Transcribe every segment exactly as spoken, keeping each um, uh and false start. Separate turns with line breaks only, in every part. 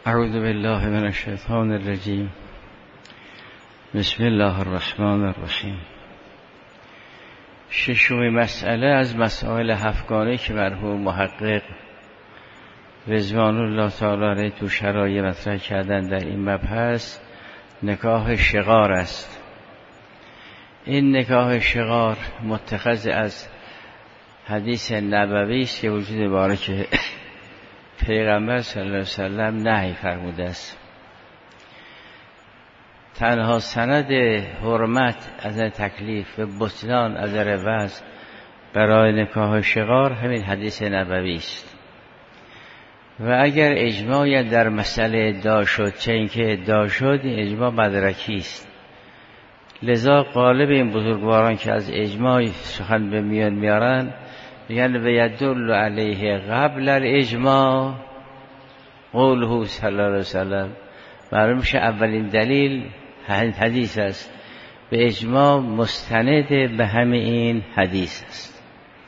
اعوذ بالله من الشیطان الرجیم. بسم الله الرحمن الرحیم. ششمین مسئله از مسائل هفتگانه که مرحوم محقق رضوان الله تعالی علیه تو شرایع مطرح کردن در این مبحث نکاح شغار است. این نکاح شغار متخذ از حدیث نبوی است که وجود مبارک پیغمبر صلی الله علیه وسلم نهی فرموده است. تنها سند حرمت از تکلیف و بطلان از وضع برای نکاح شغار همین حدیث نبوی است. و اگر اجماعی در مسئله ادعا شد، چه اینکه ادعا شد، این اجماع مدرکی است. لذا غالب این بزرگواران که از اجماع سخن به میان میارن میگن و یدل علیه قبل الاجماع قوله صلی الله علیه وسلم. معلوم میشه اولین دلیل حدیث است، به اجماع مستند به همه این حدیث است.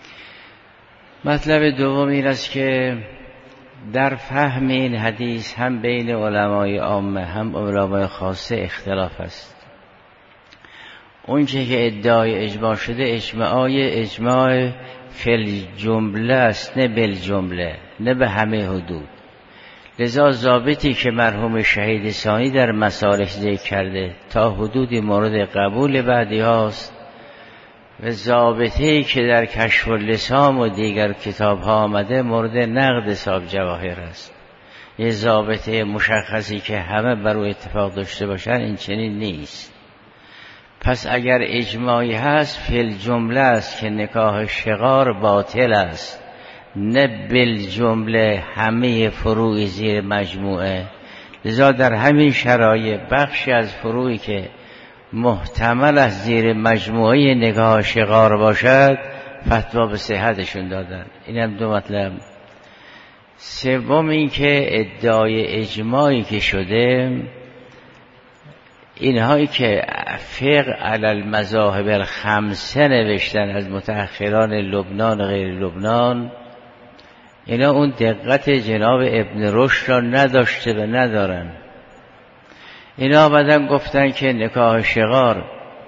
مطلب دوم این است که در فهم این حدیث هم بین علمای عامه هم علمای خاصه اختلاف است. اون چه که ادعای اجماع شده اجماعای اجماع فی جمله است، نه بل جمله، نه به همه حدود. لذا ضابطی که مرحوم شهید ثانی در مصالح ذکر کرده تا حدودی مورد قبول بعدی هاست و ضابطی که در کشف اللسان و دیگر کتاب ها آمده مورد نقد صاحب جواهر است. یه ضابطه مشخصی که همه بر او اتفاق داشته باشن این چنین نیست. پس اگر اجماعی هست فی الجمله است که نکاح شغار باطل است، نه بالجمله همه فروع زیر مجموعه. لذا در همین شرایط بخشی از فروعی که محتمل از زیر مجموعه نکاح شغار باشد فتوا به صحتشون دادن. اینم دو مطلب. سوم این که ادعای اجماعی که شده، اینهایی که فقه علی المذاهب الخمسه نوشتن از متأخران لبنان و غیر لبنان، اینا اون دقت جناب ابن رشد را نداشته و ندارن. اینا بعدن گفتن که نکاح شغار،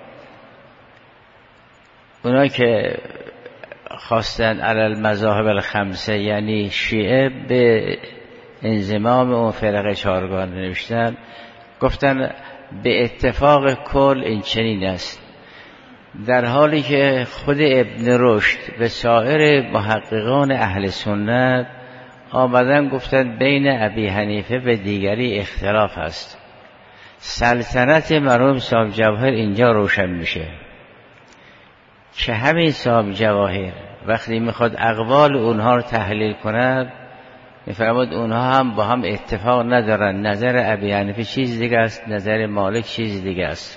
اونا که خواستن علی المذاهب الخمسه یعنی شیعه به انضمام اون فرقه چهارگانه نوشتن، گفتن به اتفاق کل این چنین است، در حالی که خود ابن رشد و سایر محققان اهل سنت آمدن گفتن بین ابی حنیفه و دیگری اختلاف است. سلطنت مرحوم صاحب جواهر اینجا روشن میشه که همین صاحب جواهر وقتی میخواد اقوال اونها رو تحلیل کند میفرماد اونها هم با هم اتفاق ندارن. نظر ابی حنیفه چیز دیگه است، نظر مالک چیز دیگه است.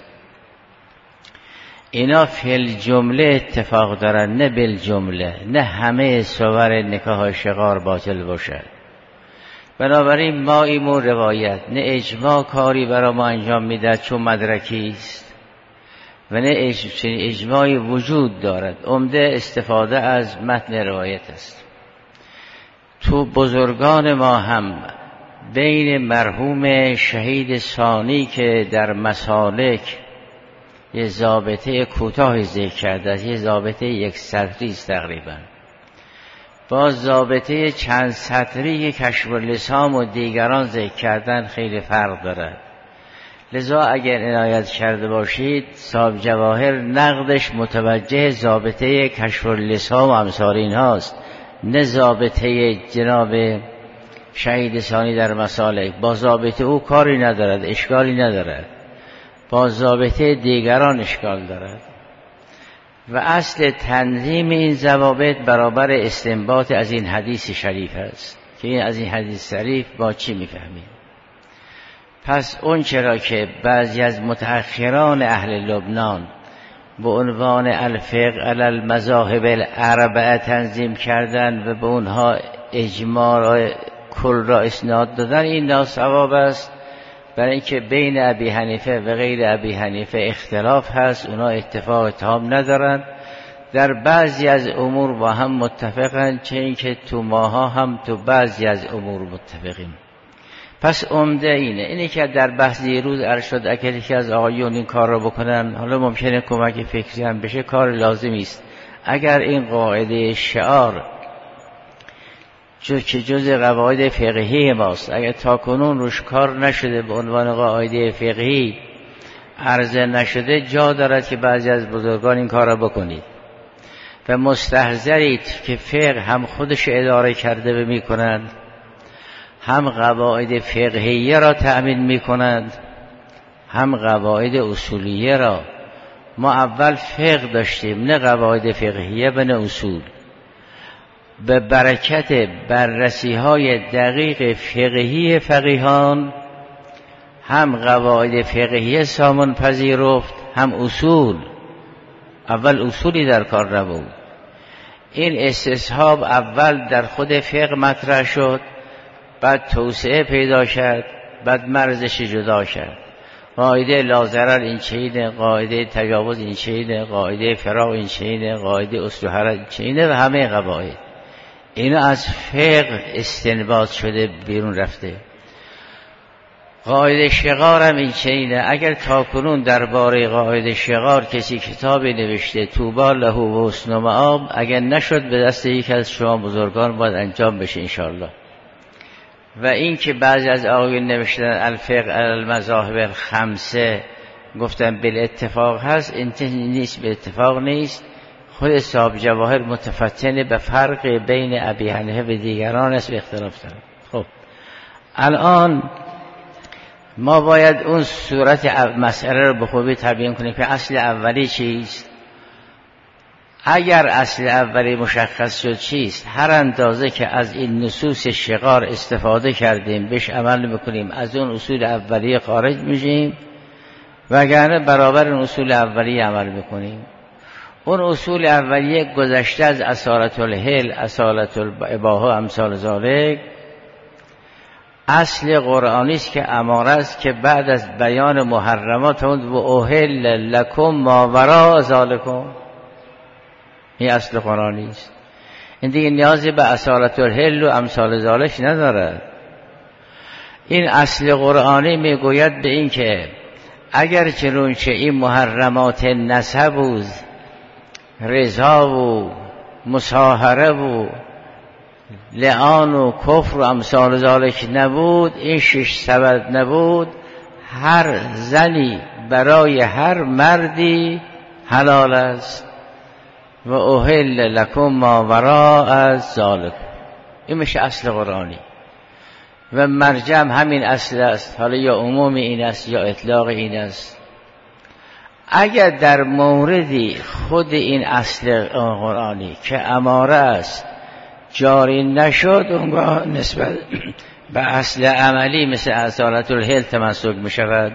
اینا فی الجمله اتفاق دارن، نه بالجمله، نه همه صور نکاح شغار باطل باشد. بنابراین ما ایمون روایت نه اجماع کاری برای ما انجام میدهد چون مدرکی است و نه اجماعی وجود دارد. عمده استفاده از متن روایت است. تو بزرگان ما هم بین مرحوم شهید ثانی که در مسالک یه ضابطه کوتاه ذکر کرده است، یه ضابطه یک سطری است تقریبا، با ضابطه چند سطری که کشف اللسان و دیگران ذکر کردن خیلی فرق دارد. لذا اگر عنایت کرده باشید صاحب جواهر نقدش متوجه ضابطه کشف اللسان و امثال این هاست، نه ضابطه جناب شهید ثانی در مسالک. با ضابطه او کاری ندارد، اشکالی ندارد، با ضابطه دیگران اشکال دارد. و اصل تنظیم این ضوابط برابر استنباط از این حدیث شریف است که این از این حدیث شریف با چی میفهمیم. پس اون چرا که بعضی از متأخران اهل لبنان به عنوان الفقه علی المذاهب الاربعه تنظیم کردن و به اونها اجماع را کل را اسناد دادن، این ناصواب است. برای اینکه بین ابی حنیفه و غیر ابی حنیفه اختلاف هست، اونا اتفاق تام ندارن، در بعضی از امور با هم متفقن، چه اینکه تو ماها هم تو بعضی از امور متفقیم. پس عمده اینه اینه که در بحث دیروز عرض شد اگر یکی از آقایون این کار رو بکنن، حالا ممکنه کمک فکری هم بشه، کار لازمی است. اگر این قاعده شعار که جز قواعد فقهی ماست، اگر تاکنون روش کار نشده به عنوان قاعده فقهی عرضه نشده، جا دارد که بعضی از بزرگان این کار را بکنید و مستحضرید که فقه هم خودش اداره کرده و می کنند، هم قواعد فقهیه را تأمین می کنند، هم قواعد اصولیه را. ما اول فقه داشتیم، نه قواعد فقهیه و نه اصول. به برکت بررسی های دقیق فقهی فقیهان هم قواعد فقهیه سامان پذیرفت، هم اصول. اول اصولی در کار نبود. این استصحاب اول در خود فقه مطرح شد، بعد توسعه پیدا کرد، بعد مرزش جدا کرد. قاعده لازرر این چینه، قاعده تجاوز این چینه، قاعده فراغ این چینه، قاعده اصل حرج این چینه و همه قواعد. اینا از فقه استنباط شده بیرون رفته. قاعده شغار هم این چینه. اگر تاکنون درباره قاعده شغار کسی کتابی نوشته طوبی له و حسن مآب، اگر نشد به دست یک از شما بزرگان باید انجام بشه انشاءالله. و این که بعضی از آقایون نوشتن الفقه المذاهب الخمسه گفتن بالاتفاق هست، این نیست، به اتفاق نیست. خود صاحب جواهر متفتن به فرق بین ابی حنیفه و دیگران است و اختلاف دارد. خب الان ما باید اون صورت مسئله رو به خوبی تبیین کنیم که اصل اولی چیست. اگر اصل اولی مشخص شد چیست، هر اندازه که از این نصوص شغار استفاده کردیم بهش عمل میکنیم، از اون اصول اولی خارج میشیم، وگرنه برابر اون اصول اولی عمل میکنیم. اون اصول اولیه گذشته از اصالت الحل، اصالت الاباحه، امثال ذالک. اصل قرآنی است که اماره است که بعد از بیان محرمات و اوهل لکم ما وراء ذالکم، این اصل قرآنی است. این دیگه نیازی به اصالت الحل و امثال ذالک ندارد. این اصل قرآنی میگوید به این که اگر چنانچه این محرمات نسب و رضا و مصاهره و لعان و کفر و امثال ذالک نبود، این شش سبب نبود، هر زنی برای هر مردی حلال است. و اوهل لکم ما وراء ذالک. این میشه اصل قرآنی و مرجع همین اصل است. حالا یا عموم این است یا اطلاق این است. اگر در موردی خود این اصل قرآنی که اماره است جاری نشد، اونگاه نسبت به اصل عملی مثل اصالت الحل تمسک می شود.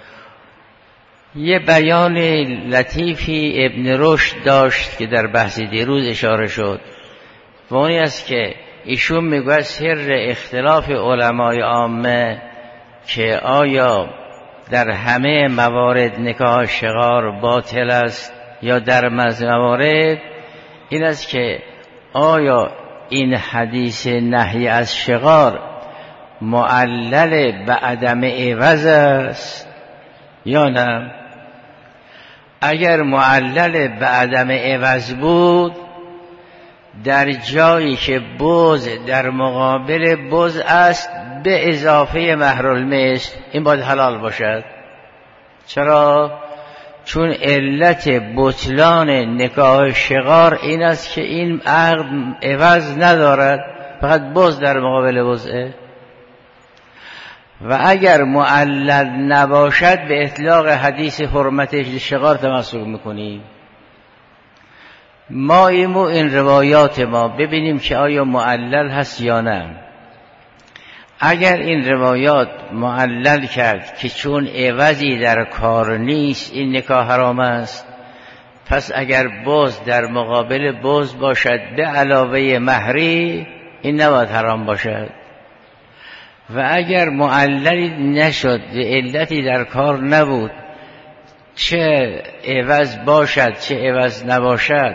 یه بیان لطیفی ابن رشد داشت که در بحث دیروز اشاره شد و اونی است که ایشون میگوید سر اختلاف علمای عامه که آیا در همه موارد نکاح شغار باطل است یا در موارد، این است که آیا این حدیث نهی از شغار معلل به عدم عوض است یا نه. اگر معلل به عدم عوض بود، در جایی که بز در مقابل بز است به اضافه مهر المثل، این باید حلال باشد. چرا؟ چون علت بطلان نکاح شغار این است که این عقد عوض ندارد، فقط بز در مقابل بزه. و اگر معلل نباشد به اطلاق حدیث حرمت شغار تمسک میکنیم. ما ایمو این روایات ما ببینیم که آیا معلل هست یا نه. اگر این روایات معلل کرد که چون عوضی در کار نیست این نکاح حرام است، پس اگر بز در مقابل بز باشد به علاوه مهری، این نباید حرام باشد. و اگر معللی نشد و علتی در کار نبود، چه عوض باشد چه عوض نباشد،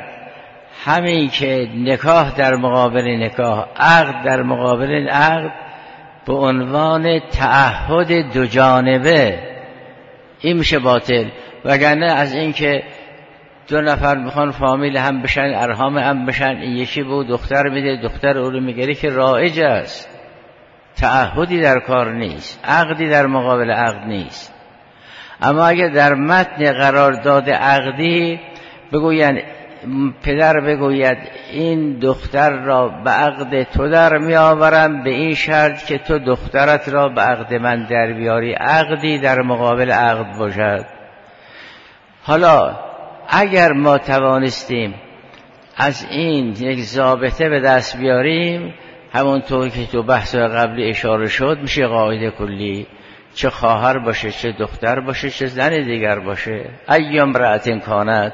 همین که نکاح در مقابل نکاح، عقد در مقابل عقد، به عنوان تعهد دو جانبه، این میشه باطل. وگرنه از این که دو نفر میخوان فامیل هم بشن، ارحام هم بشن، این یکی به او دختر میده، دختر او رو میگیره، که رایج است، تعهدی در کار نیست، عقدی در مقابل عقد نیست. اما اگر در متن قرارداد عقدی بگوین، پدر بگوید این دختر را به عقد تو در می آورم به این شرط که تو دخترت را به عقد من در بیاری، عقدی در مقابل عقد باشد. حالا اگر ما توانستیم از این یک ضابطه به دست بیاریم، همونطور که تو بحث قبلی اشاره شد، میشه قاعده کلی، چه خواهر باشه، چه دختر باشه، چه زن دیگر باشه، ایام امرأة کانت.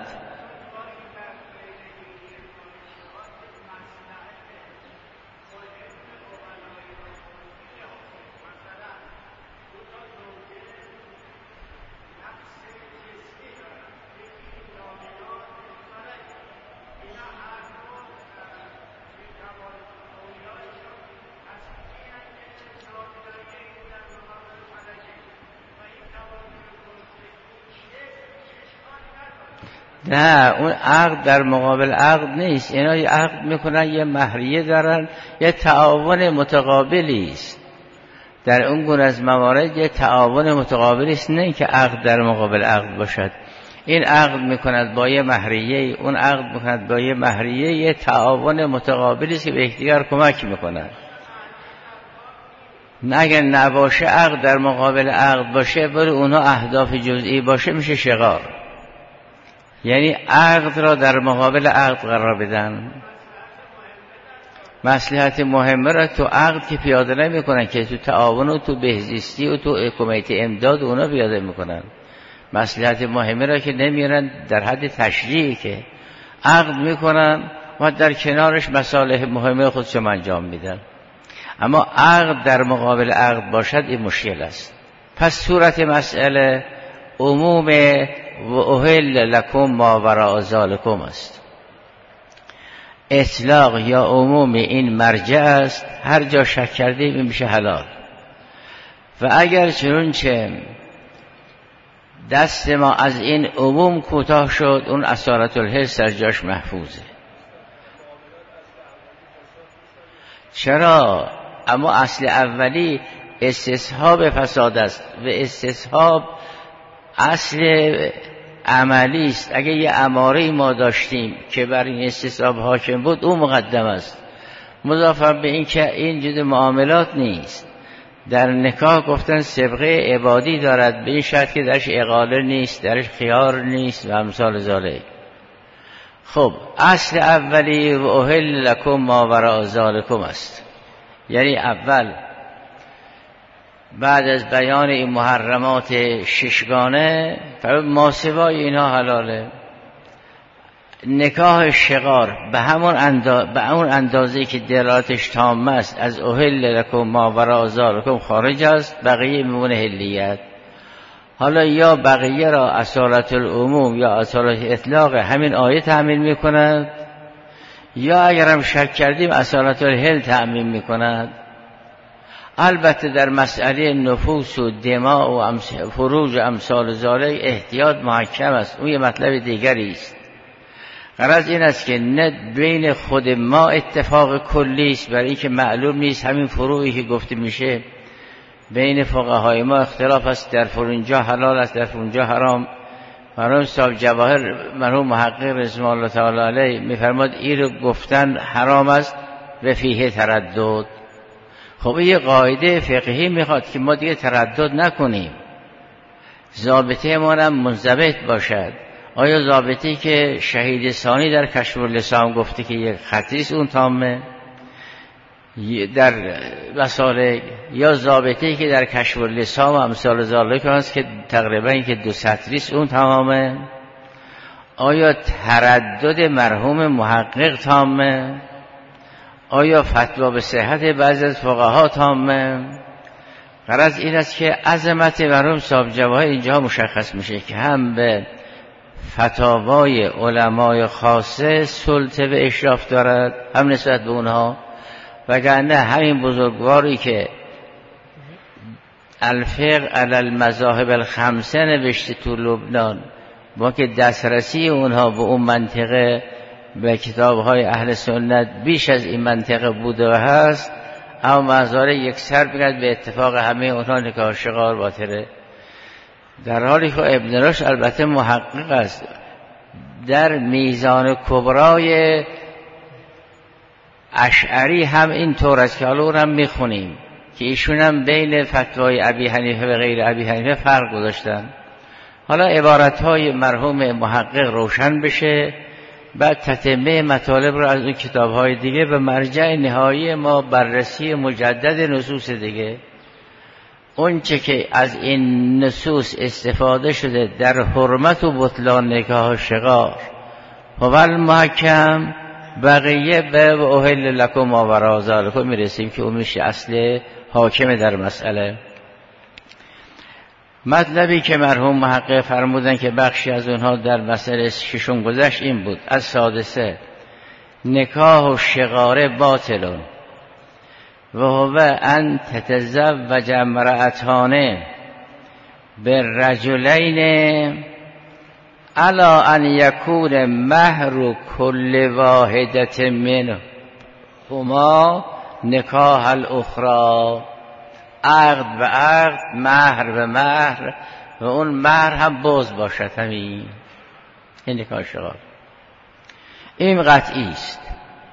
نه، اون عقد در مقابل عقد نیست. اینا یه عقد میکنن، یه مهریه دارن، یه تعاون متقابلی است. در اون گونه از موارد یه تعاون متقابلی است، نه که عقد در مقابل عقد باشد. این عقد میکند با یه مهریه، اون عقد میکند با یه مهریه، یه تعاون متقابلی است که به یکدیگر کمک میکنن. نه اگر نباشه، عقد در مقابل عقد باشه، برای اونها اهداف جزئی باشه، میشه شغار. یعنی عقد را در مقابل عقد قرار بدن. مصلحت مهمه را تو عقد که پیاده نمی کنن، که تو تعاون و تو بهزیستی و تو کمیته امداد اونا پیاده میکنن. مصلحت مهمه را که نمیرن در حد تشریعی، که عقد میکنن و در کنارش مصالح مهمه خودشون انجام میدن. اما عقد در مقابل عقد باشد، این مشکل است. پس صورت مسئله عموم و احل لکم ما وراء ذالکم است. اطلاق یا عموم این مرجع است، هر جا شک کردیم این میشه حلال. و اگر چنانچه دست ما از این عموم کوتاه شد، اون اصالت الحس در جاش محفوظه. چرا؟ اما اصل اولی استصحاب فساد است و استصحاب اصل عملی است. اگه یه اماره ما داشتیم که بر این استصحاب حاکم بود، اون مقدم است، مضافاً به این که این جد معاملات نیست. در نکاح گفتن سبقه عبادی دارد، به این شرط که درش اقاله نیست، درش خیار نیست و امثال ذالک. خب اصل اولی و احل لکم ما وراء ذالکم است. یعنی اول بعد از بیان این محرمات ششگانه، ما سوای اینها حلاله. نکاح شغار به همون اندازه به اون اندازه که دلالتش تام است، از احل لکم ما وراء ذالکم خارج است، بقیه میمونه حلیت. حالا یا بقیه را اصالت العموم یا اصالت اطلاق همین آیه تعمیل میکند، یا اگرم شک کردیم اصالت الحل تعمیل میکند. البته در مسئله نفوس و دماء و فروج و امثال ذالک احتیاط محکم است، اون یه مطلب دیگری است. غرض این است که نه بین خود ما اتفاق کلی است، برای اینکه معلوم نیست همین فروعی که گفته میشه بین فقهای ما اختلاف است، در فلانجا حلال است، در فلانجا حرام. مرحوم صاحب جواهر مرحوم محقق رضوان الله تعالی علیه میفرماد این رو گفتن حرام است و فیه تردد. خب یه قاعده فقهی میخواد که ما دیگه تردد نکنیم، ضابطه ما هم منضبط باشد. آیا ضابطه‌ای که شهید ثانی در کشف اللسان گفته که یک خطی است اون تامه در مسالک، یا ضابطه‌ای که در کشف اللسان و امثال ذالک هست که تقریبا این که دو سطری است اون تمامه؟ آیا تردد مرحوم محقق تامه؟ آیا فتوا به صحت بعضی از فقها تامه؟ غرض این است که عظمت مرحوم صاحب جواهر اینجا مشخص میشه که هم به فتاوای علمای خاصه سلطه و اشراف دارد، هم نسبت به اونها. وگرنه همین بزرگواری که الفقه علی المذاهب الخمسه نوشته تو لبنان، با که دسترسی اونها به اون منطقه به کتاب‌های اهل سنت بیش از این منطقه بوده و هست، اما مزاره یک سر بگرد به اتفاق همه اونها نکاح شغار باطله. در حالی که ابن رشد البته محقق است، در میزان کبرای اشعری هم این طور است که حالا اونم میخونیم که ایشون هم بین فتوای ابی حنیفه و غیر ابی حنیفه فرق گذاشتن. حالا عبارتهای مرحوم محقق روشن بشه، بعد تتمه مطالب رو از اون کتاب‌های دیگه به مرجع نهایی ما بررسی مجدد نصوص دیگه. اون چه که از این نصوص استفاده شده در حرمت و بطلان نکاح شغار و المحکم بقیه به احل لکم ما وراء ذلک میرسیم که اون میشه اصل حاکم در مسئله. مطلبی که مرحوم محقق فرمودن که بخشی از اونها در مسئله ششم گذشت این بود: از سادسه نکاح و شغاره باطلون و هو ان تتزوج امرأتان بالرجلین الا ان یکون مهر کل واحدت منهما نکاح الاخرى، عقد به عقد، مهر به مهر، و اون مهر هم باز باشد. همین این نکاح شغار این قطعی است.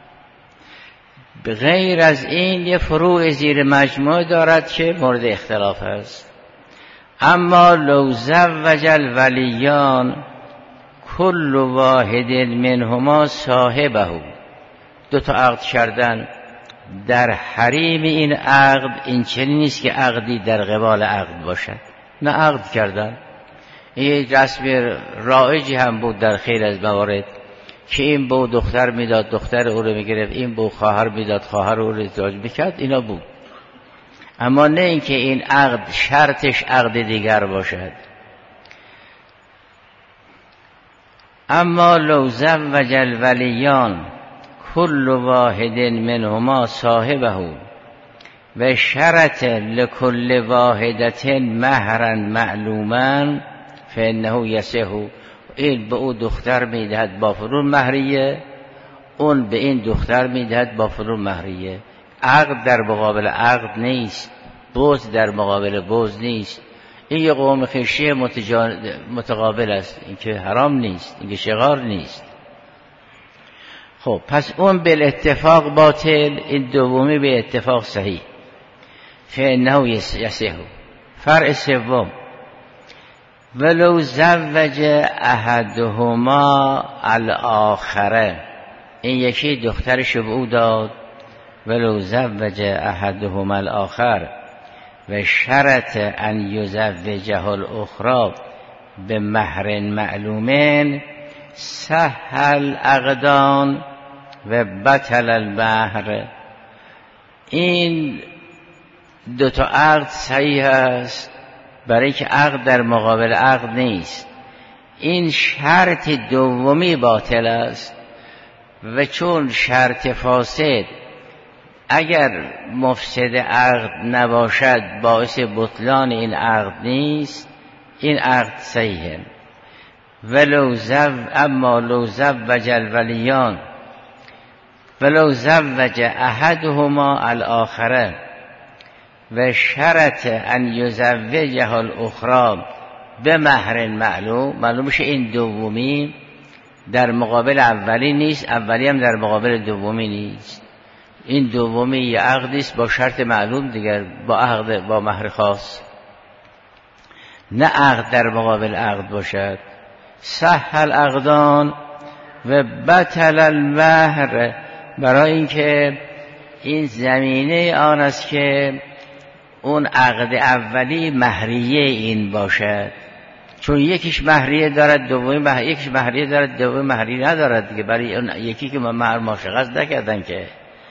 به غیر از این یه فروع زیر مجموعه دارد که مورد اختلاف است. اما لو زوج الولیان کل واحد منهما صاحبه، دو تا عقد کردن در حریم این عقد، این چنین نیست که عقدی در قبال عقد باشد، نه عقد کردن. این رسم رایجی هم بود در خیلی از موارد که این به دختر میداد دختر او رو میگرفت، این به خواهر میداد خواهر او رو ازدواج میکرد، اینا بود. اما نه اینکه این عقد شرطش عقد دیگر باشد. اما لو زوج الولیان کل واحد منهما صاحبه و شرط لکل واحدت مهرا معلوما فانه یصح، این به او دختر میدهد با فرور مهریه، اون به این دختر میدهد با فرور مهریه. عقد در مقابل عقد نیست، بوز در مقابل بوز نیست. این یه قوم خیشی متقابل است، این که حرام نیست، این که شغار نیست. خب پس اون بالاتفاق باطل، این دومی به اتفاق صحیح. فانه یصح. فرع سوم ولو زوج احدهما الاخره، این یکی دخترش به او داد، ولو زوج احدهما الاخر و شرط ان یزوجه الاخرى به مهر معلومین سهل عقدان و بطل المهر. این دو تا عقد صحیح است برای که عقد در مقابل عقد نیست. این شرط دومی باطل است و چون شرط فاسد اگر مفسد عقد نباشد باعث بطلان این عقد نیست، این عقد صحیحه. ولو زو اما لو زوج الولیان ولو زوج احدهما الاخره و شرط ان یزوجه الاخرى به مهر معلوم، معلوم میشه این دومی در مقابل اولی نیست، اولی هم در مقابل دومی نیست. این دومی یه عقدی است با شرط معلوم دیگر، با عقد با مهر خاص، نه عقد در مقابل عقد باشد. سهل عقدان و بطل المهر، برای اینکه این زمینه آن است که اون عقد اولی مهریه این باشد، چون یکیش مهریه دارد دومی مهر... یکیش مهریه دارد دومی مهریه ندارد دیگه، برای اون یکی که مهر ماشغز نکردن که.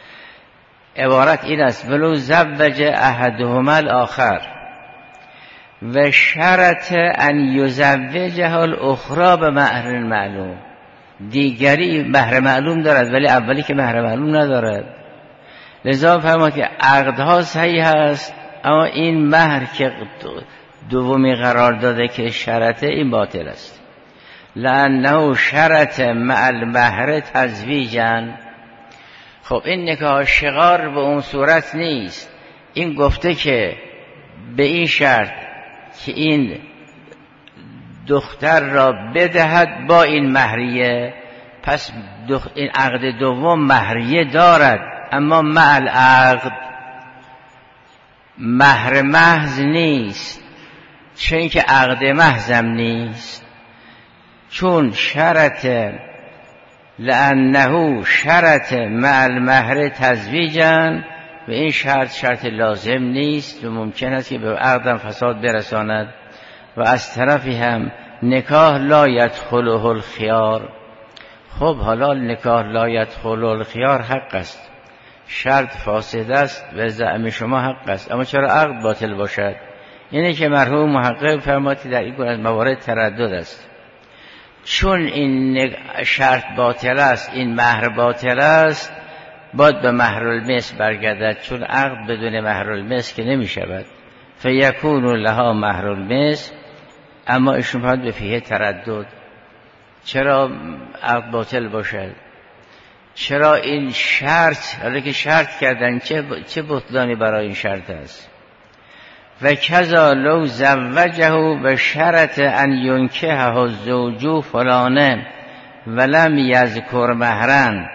عبارت این است ولو زوج احدهما الاخر و شرط ان یزوجه الاخرى به مهر معلوم، دیگری مهر معلوم دارد ولی اولی که مهر معلوم ندارد. لذا فرمود که عقدها صحیح است اما این مهر که دومی قرار داده که شرطه، این باطل است. لأنه شرط مع المهر تزویجا. خب این نکاح شغار به اون صورت نیست. این گفته که به این شرط که این دختر را بدهد با این مهریه، پس این عقد دوم مهریه دارد، اما مع العقد مهر محض نیست، چون که عقد محضم نیست. چون شرط لأنه شرط مع المهر تزویجا، و این شرط شرط لازم نیست و ممکن است که به عقدم فساد برساند. و از طرفی هم نکاح لا یدخله الخیار. خب حالا نکاح لا یدخله الخیار حق است، شرط فاسد است و زعم شما حق است، اما چرا عقد باطل باشد؟ اینه که مرحوم محقق فرماید در این گونه از موارد تردد است. چون این شرط باطل است، این مهر باطل است، باید به مهر المثل برگردد، چون عقد بدون مهر المثل که نمی شود. فیکون لها مهر المثل. اما ایشون باید به فیه تردد، چرا عقد باطل باشد؟ چرا این شرط، حالا که شرط کردن، چه چه بطلانی برای این شرط است؟ و کذا لو زوجه به شرط ان ینکحه الزوج فلانه ولم یذکر مهرا،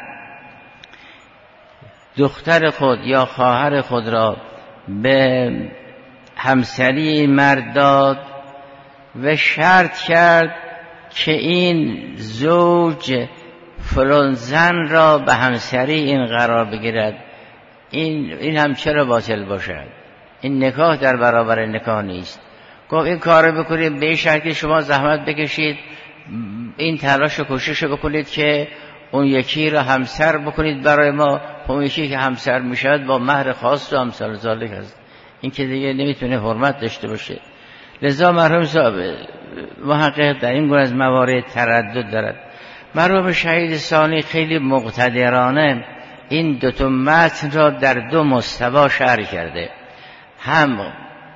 دختر خود یا خواهر خود را به همسری مرد داد و شرط کرد که این زوج فلان زن را به همسری این قرار بگیرد، این این هم چرا باطل باشد؟ این نکاح در برابر نکاح نیست. گفت این کار بکنید به شرط که شما زحمت بکشید، این تلاش و کوشش بکنید که اون یکی را همسر بکنید برای ما، اون یکی که همسر میشود با مهر خاص و امثال ذالک است. این که دیگه نمیتونه حرمت داشته باشه. لذا مرحوم صاحب محقق در این گونه از موارد تردد دارد. مرحوم شهید ثانی خیلی مقتدرانه این دو تا متن را در دو مستوا شرح کرده، هم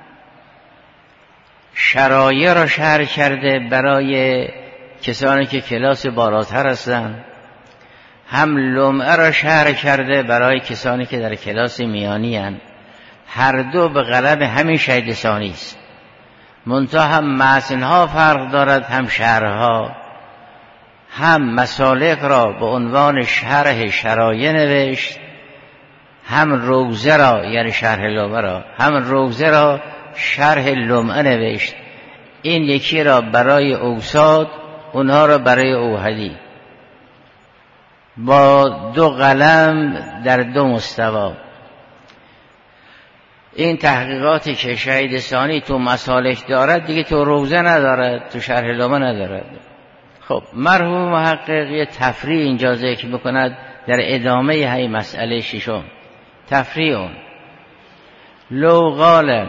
شرایع را شرح کرده برای کسانی که کلاس بالاتر هستند، هم لمعه را شرح کرده برای کسانی که در کلاس میانی هستند. هر دو به قلم همین شهید ثانی است، منتها هم متنها فرق دارد، هم شرحها. هم مسالک را به عنوان شرح شرایع نوشت، هم روزه را یعنی شرح لمعه را، هم روزه را شرح لمعه نوشت. این یکی را برای اوساد، اونها را برای اوحدی، با دو قلم در دو مستوا. این تحقیقاتی که شهید ثانی تو مسالک دارد دیگه تو روزه ندارد، تو شرح لمعه ندارد. خب مرحوم محقق یه تفریع اینجا ذکر بکند در ادامه هی مسئله ششم. تفریع اون لو قال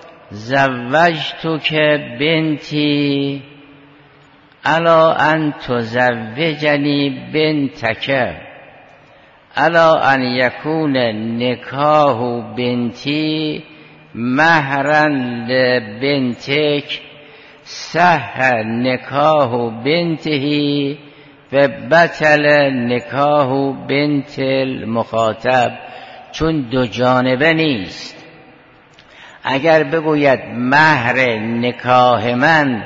زوجتک بنتی الا ان تزوجنی بنتک الا ان یکون نکاح بنتی مهرا لبنتک صح نکاح بنته و بطل نکاح بنت المخاطب. چون دو جانبه نیست. اگر بگوید مهر نکاح من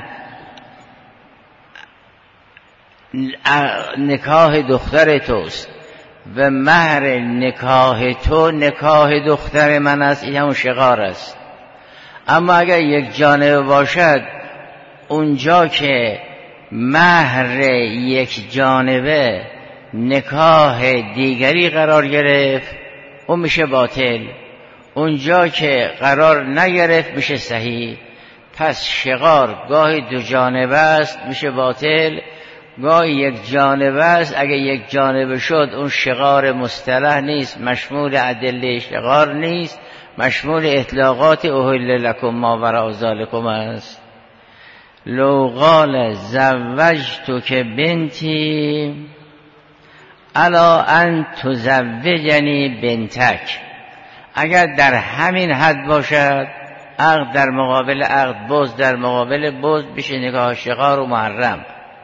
نکاح دختر توست و مهر نکاح تو نکاح دختر من است، این همون شغار است. اما اگر یک جانبه باشد، اونجا که مهر یک جانبه نکاح دیگری قرار گرفت اون میشه باطل، اونجا که قرار نگرفت میشه صحیح. پس شغار گاهی دو جانبه است میشه باطل، گاهی یک جانبه است. اگه یک جانبه شد اون شغار مصطلح نیست، مشمول ادله شغار نیست، مشمول اطلاقات احل لکم ما وراء ذالکم است. لو قال زوجتک بنتی الا ان تزوجنی بنتک اگر در همین حد باشد عقد در مقابل عقد، بز در مقابل بز، بشه نکاح شغار و محرم.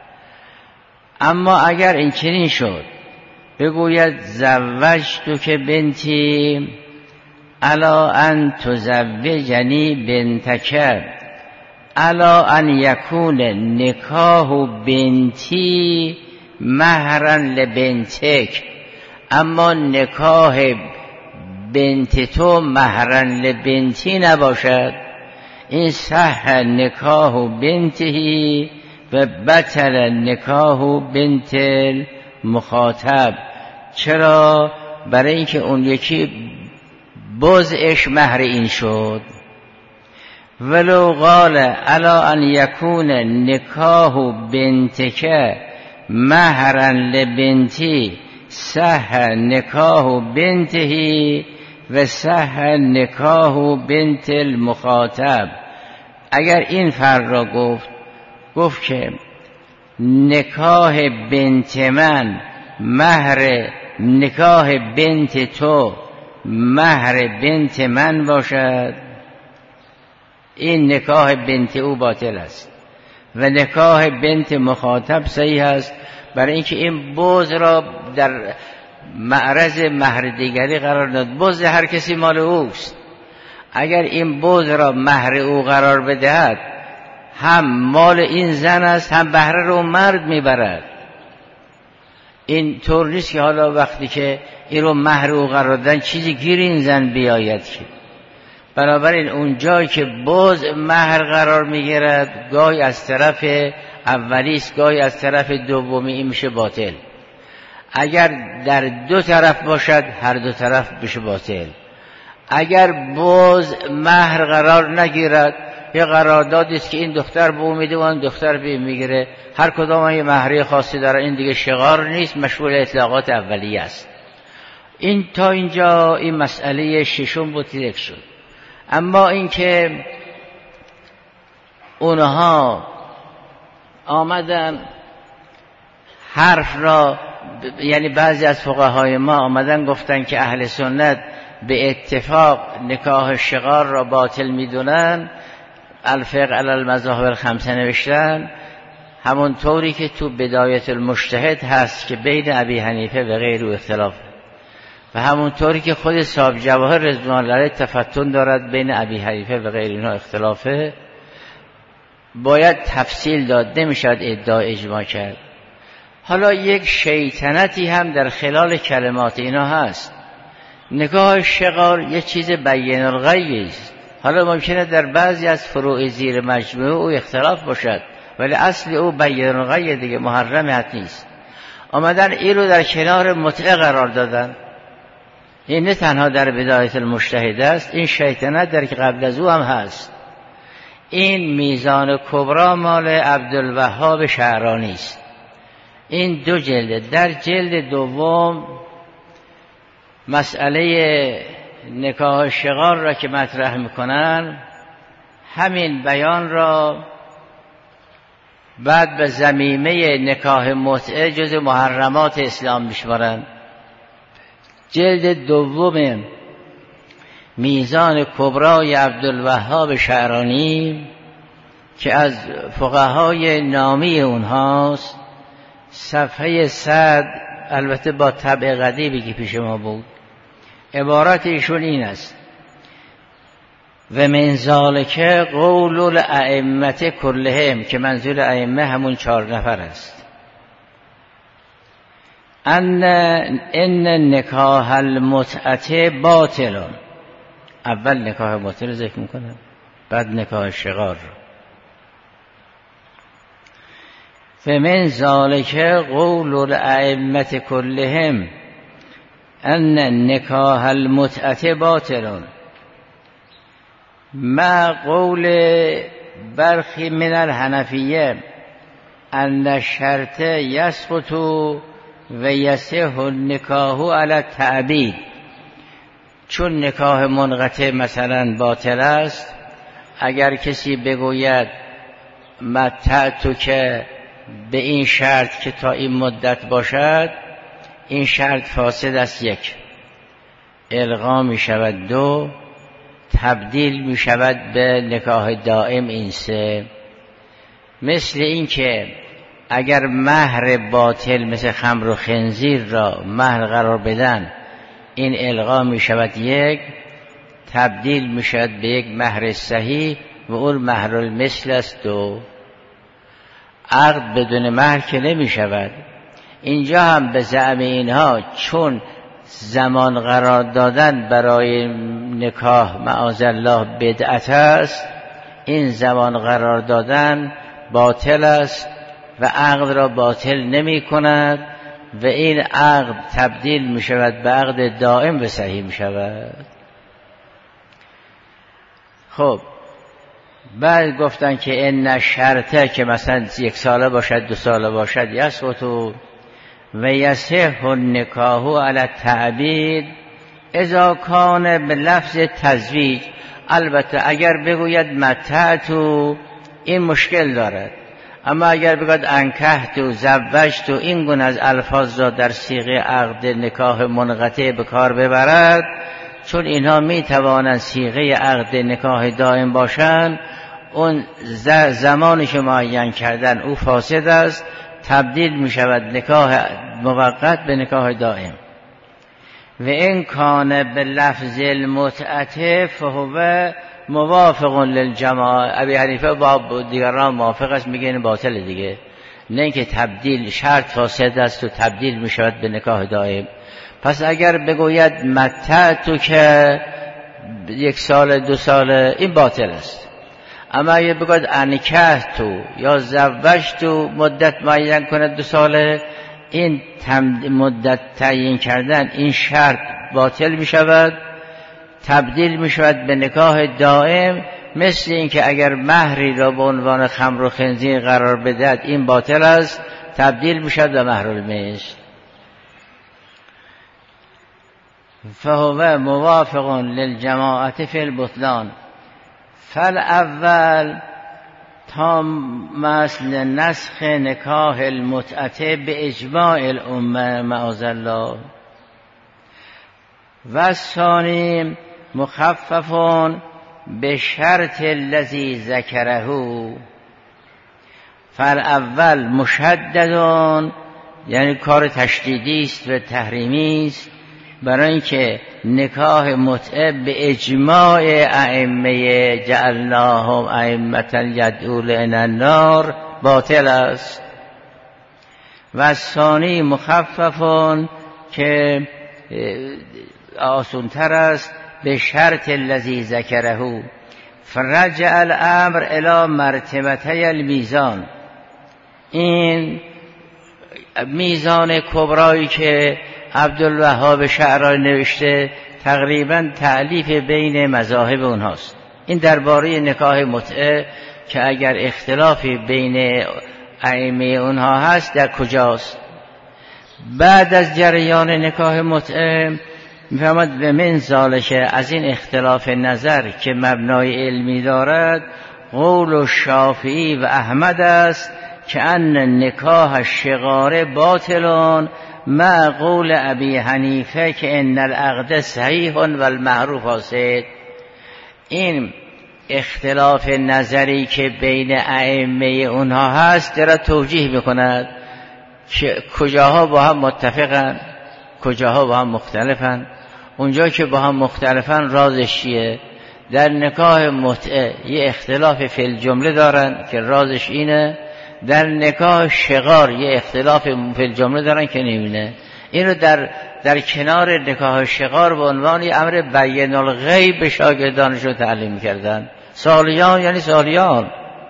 اما اگر این چنین شد بگوید زوجتک بنتی الا ان تزوجنی بنتک الا ان یکون نکاح بنتی مهرا لبنتک، اما نکاح بنت تو مهرا لبنتی نباشد، این صح نکاح بنته و بطل نکاح بنت مخاطب. چرا؟ برای اینکه اون یکی بزعش مهر این شد. ولو قال الا ان یکون نکاح بنتک مهرا لبنتی صح نکاح بنته و صح نکاح بنت المخاطب. اگر این فرق را گفت گفت که نکاح بنت من مهر نکاح بنت تو مهر بنت من باشد، این نکاح بنت او باطل است و نکاح بنت مخاطب صحیح است، برای اینکه این بز را در معرض مهر دیگری قرار داد. بز هر کسی مال اوست. اگر این بز را مهر او قرار بدهد هم مال این زن است هم بهره رو مرد میبرد. این طور نیست که حالا وقتی که این رو مهر او قرار دادن چیزی گیر این زن بیاید که. بنابراین اون جایی که بز مهر قرار میگیرد گاهی از طرف اولیست گاهی از طرف دومی، این میشه باطل. اگر در دو طرف باشد هر دو طرف میشه باطل. اگر بز مهر قرار نگیرد یه قراردادی است که این دختر به او میده و اون دختر به میگیره، هر کدام یه مهریه خاصی داره، این دیگه شغار نیست، مشمول اطلاقات اولیه است. این تا اینجا این مسئله ششم بود یک شد. اما اینکه اونها آمدن حرف را، یعنی بعضی از فقهای ما آمدن گفتن که اهل سنت به اتفاق نکاح شغار را باطل میدونن، الفقه علی المذاهب الخمسه نوشتن، همون طوری که تو بدایت المجتهد هست که بین ابی حنیفه و غیره اختلاف، و همون طوری که خود صاحب جواهر رضوان الله علیه تفتن دارد بین ابی حنیفه و غیر اینها اختلافه، باید تفصیل داد، نمیشد ادعا اجماع کرد. حالا یک شیطنتی هم در خلال کلمات اینا هست. نکاح شغار یه چیز بین الغیب است. حالا ممکنه در بعضی از فروع زیر مجموعه او اختلاف باشد، ولی اصل او بین الغیب دیگه، محرم حد نیست. آمدن این رو در کنار متعه قرار دادن. این نه تنها در بدایت المجتهد است، این شیطنت در که قبل از او هم هست. این میزان کبرا مال عبدالوهاب شعرانی است. این دو جلد. در جلد دوم مسئله نکاح شغار را که مطرح میکنن، همین بیان را بعد به ضمیمه نکاح متعه جز محرمات اسلام میشمارن. جلد دوم میزان کبرای عبدالوهاب شعرانی که از فقهای نامی اونهاست، صفحه صد، البته با طبع قدیمی که پیش ما بود، عبارت ایشون این است: و من ذالک قول الائمه کلهم، که منظور ائمه همون چهار نفر است، ان ان نکاح المتعه باطل. اول نکاح متعه ذکر میکنم، بعد نکاح شغار. فمن ذالک قول الائمه کلهم ان نکاح المتعه باطل، مع قول برخی من الحنفیه ان الشرط یسقط و یصح النکاح علی التعبید. چون نکاح منقطع مثلا باطل است، اگر کسی بگوید متعتو که به این شرط که تا این مدت باشد، این شرط فاسد است. یک. الغا می شود دو، تبدیل می شود به نکاح دائم این سه. مثل این که اگر مهر باطل مثل خمر و خنزیر را مهر قرار بدن، این الغا می شود یک، تبدیل می شود به یک مهر صحیح و اون مهر المثل است دو. عقد بدون مهر که نمی شود. اینجا هم به زعم اینها چون زمان قرار دادن برای نکاح معاذالله بدعت است، این زمان قرار دادن باطل است و عقد را باطل نمی کند و این عقد تبدیل می شود به عقد دائم و صحیح می شود. خب بعد گفتن که این شرطه که مثلا یک ساله باشد دو ساله باشد یسقطو و یصح النکاح علی التعبید اذا کان به لفظ تزویج. البته اگر بگوید متعتو این مشکل دارد، اما اگر بگوید انکحتو زوجتو این گونه از الفاظ را در صیغه عقد نکاح منقطع به کار ببرد، چون اینها می توانند صیغه عقد نکاح دائم باشند، اون زمانی که معین کردن او فاسد است، تبدیل می شود نکاح موقت به نکاح دائم. و این کان به لفظ المتعه فهو موافق للجماعه. ابی حنیفه با دیگران موافق است، میگه این باطل دیگه، نه اینکه تبدیل شرط فاسد است و تبدیل می شود به نکاح دائم. پس اگر بگوید متعتو که یک سال دو ساله این باطل است، اما اگر بگوید انکحتو یا زوجتو مدت معین کند دو ساله، این مدت تعیین کردن این شرط باطل می شود، تبدیل می شود به نکاح دائم. مثل این که اگر مهری را به عنوان خمر و خنزیر قرار بدهد این باطل است، تبدیل می شود به مهر المثل. فهو موافق للجماعة فی البطلان. فالاول تا مثل نسخ نکاح المتعه به اجماع الامه معاذالله، و الثانی مخففون به شرط الذی ذکره. فالاول مشددون یعنی کار تشدیدی است و تحریمی است، برای اینکه نکاح متعه به اجماع ائمه جعلناهم ائمة یدعون الی النار باطل است. و ثانی مخففون که آسان‌تر است به شرط الذی ذکره. فرجع الامر الی مرتبتي المیزان. این میزان کبرایی که عبدالوهاب شعرانی نوشته تقریبا تألیف بین مذاهب اونهاست. این درباره نکاح متعه که اگر اختلافی بین ائمه اونها هست در کجاست. بعد از جریان نکاح متعه میفهمد به من ذالک، از این اختلاف نظر که مبنای علمی دارد، قول شافعی و احمد است که ان نکاح الشغار باطلون، مع قول ابی حنیفه که ان العقد صحیح و المهر فاسد. این اختلاف نظری که بین ائمه اونها هست داره توجیه میکند که کجاها با هم متفقن، کجاها با هم مختلفن. اونجا که با هم مختلفن رازش چیه؟ در نکاح متعه یه اختلاف فی الجمله دارن که رازش اینه، در نکاح شغار یه اختلاف فی الجمله دارن که نمینه. این رو در در کنار نکاح شغار به عنوان امر بین الغیب به شاگردانشون تعلیم کردن. سالیان یعنی سالیان.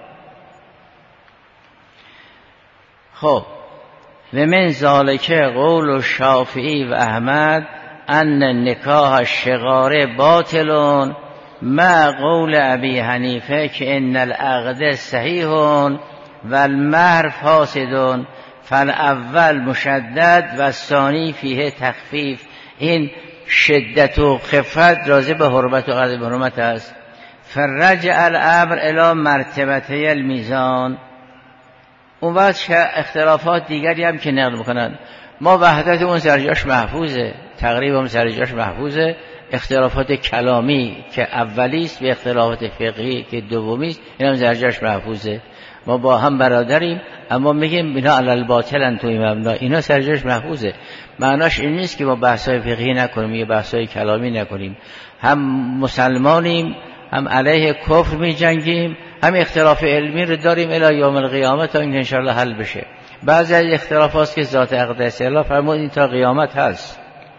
خب و من ذالک قول الشافعی و احمد ان نکاح الشغار باطلون، مع قول ابی حنیفه که ان العقد صحیح و المهر فاسد. فالاول مشدد و الثانی فیه تخفیف. این شدت و خفت راجع به حرمت و عدم حرمت است. فرجع الامر الی مرتبتي المیزان. اون وقت اختلافات دیگری هم که نقل میکنن، ما وحدت اون سرجاش محفوظه، تقریب هم سر جاش محفوظه. اختلافات کلامی که اولیست و اختلافات فقهی که دومیست این هم سر جاش محفوظه. ما با هم برادریم اما میگیم اینا علی الباطلن توی مبنا، اینا سر جاش محفوظه. معناش این نیست که ما بحثای فقهی نکنیم یا بحثای کلامی نکنیم. هم مسلمانیم، هم علیه کفر می جنگیم، هم اختلاف علمی رو داریم الی یوم القیامت تا این انشاءالله حل بشه. بعضی از اختلافات که ذات اقدس الله فرمود این تا قیامت هست.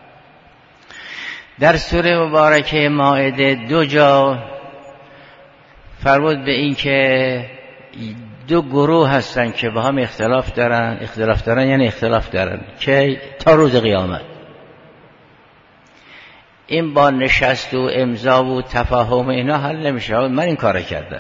در سوره مبارکه مائده دو جا فرمود به این که دو گروه هستن که با هم اختلاف دارن. اختلاف دارن یعنی اختلاف دارن که تا روز قیامت این با نشست و امضا و تفاهم اینا حل نمیشه. من این کار کردم.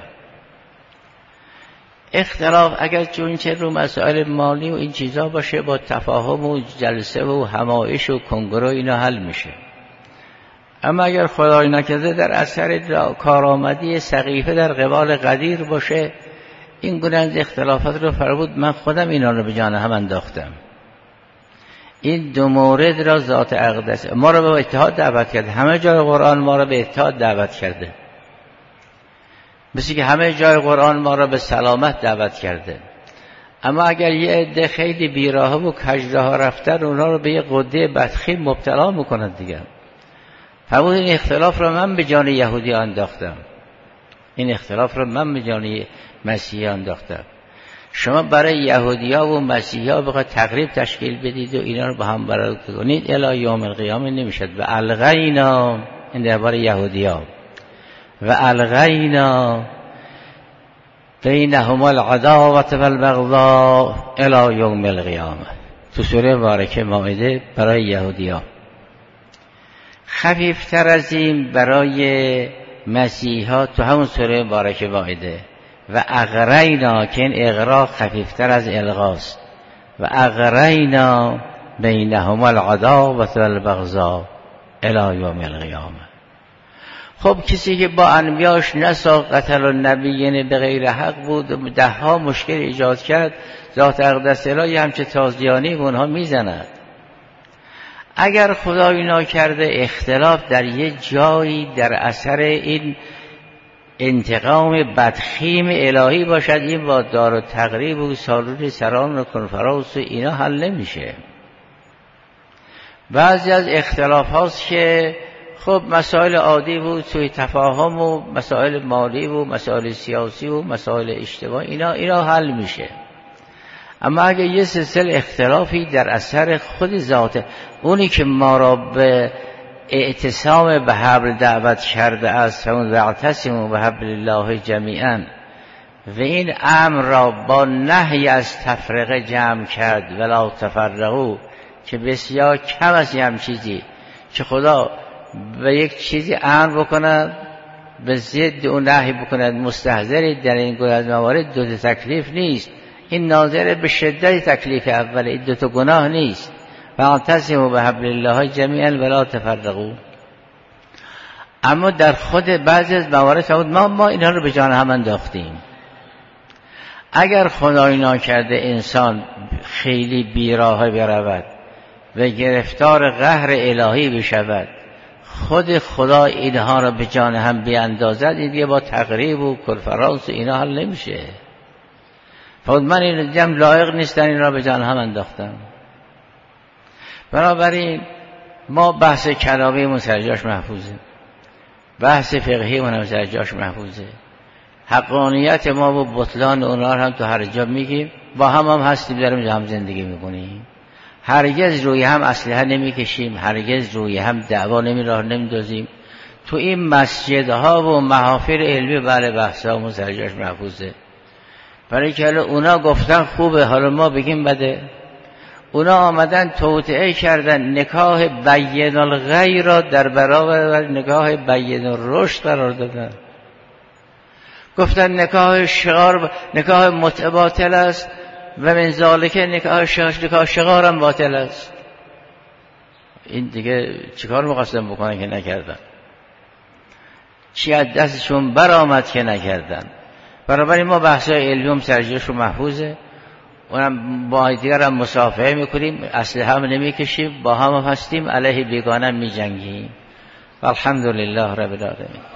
اختلاف اگر چون چه رو مسائل مالی و این چیزا باشه با تفاهم و جلسه و همایش و کنگره اینا حل میشه. اما اگر خدای نکرده در اثر کارآمدی سقیفه در قبال قدیر باشه، این گونه از اختلافات رو فرمود من خودم اینا رو به جان هم انداختم. این دو مورد را ذات اقدس ما را به اتحاد دعوت کرده. همه جای قرآن ما را به اتحاد دعوت کرده، مثل که همه جای قرآن ما را به سلامت دعوت کرده. اما اگر یه عده خیلی بیراه و کجراه رفتن اونا رو به یه قده بدخیم مبتلا میکنن دیگه. فرمود این اختلاف را من به جان یهودی انداختم، این اختلاف را من به جان مسیحی انداختم. شما برای یهودی‌ها و مسیحی‌ها بخواید تقریب تشکیل بدید و اینا رو با هم برابر کنید الی یوم القیامه نمیشد. و الغینا این درباره یهودی‌ها و الغینا بینهم العداوة والبغضاء الی یوم القیامه. تو سوره مبارکه مائده برای یهودی‌ها. خفیفتر از این برای مسیحی‌ها تو همون سوره مبارکه مائده. و اغرینا که این اغراق خفیفتر از الغاست. و اغرینا بینهم العداوة والبغضاء الی یوم القیامه. خب کسی که با انبیاش نسا قتل النبیین به غیر حق بود، ده ها مشکل ایجاد کرد، ذات اقدس الهی همچه تازیانی به اونها میزند. اگر خدای ناکرده اختلاف در یه جایی در اثر این انتقام بدخیم الهی باشد، این با دار و تقریب و سالون سران و کنفرانس و اینا حل نمیشه. بعضی از اختلاف هاست که خب مسائل عادی بود، توی تفاهم و مسائل مالی و مسائل سیاسی و مسائل اجتماعی اینا اینا حل میشه. اما اگه یه سلسله اختلافی در اثر خود ذات اونی که ما را به اعتصام به حبل دعوت کرده است، فمن واعتصموا بحبل الله جمیعا، و این امر را با نهی از تفرقه جمع کرد ولا تفرقوا، که بسیار کم از هم چیزی که خدا به یک چیزی امر بکند به ضد اون نهی بکند مستحضری در این گونه از موارد دو تکلیف نیست. این ناظر به شدت تکلیف اول، این دو تا گناه نیست. واعتصموا بحبل الله جمیعا ولا تفرقوا. اما در خود بعضی از موارد ما ما اینا رو به جان هم انداختیم. اگر خدای ناکرده انسان خیلی بیراه برود و گرفتار قهر الهی بشود، خود خدا اینها را به جان هم بیاندازد، این دیگه با تقریب و کنفرانس اینا حل نمیشه. خود من این جمع لایق نیستن این را به جان هم انداختم. بنابراین ما بحث کلامی من سر جاش محفوظه، بحث فقهی من سر جاش محفوظه، حقانیت ما و بطلان اونا هم تو هر جا میگیم، با هم هم هستیم، داریم هم زندگی میکنیم، هرگز روی هم اسلحه نمیکشیم، هرگز روی هم دعوا نمیراه نمیدازیم. تو این مسجدها و محافل علمی بله بحث ها من سر جاش محفوظه. برای که اونا گفتن خوبه، حالا ما بگیم بده. اونا آمدن توطئه کردن نکاح بین الغیر را در برابر نکاح بین الرشد قرار دادن. گفتن نکاح شغار نکاح متع باطل است و من ذالک نکاح شغار نکاح شغار هم باطل است. این دیگه چیکار می‌خواستن بکنن که نکردن؟ چی از دستشون برآمد که نکردن؟ برابر ما بحث‌های علمی هم سرجاش رو محفوظه. اونم با دیگر هم مصافحه میکنیم، اسلحه هم نمیکشیم، با هم هستیم، علیه بیگانه میجنگیم. الحمدلله رب العالمین.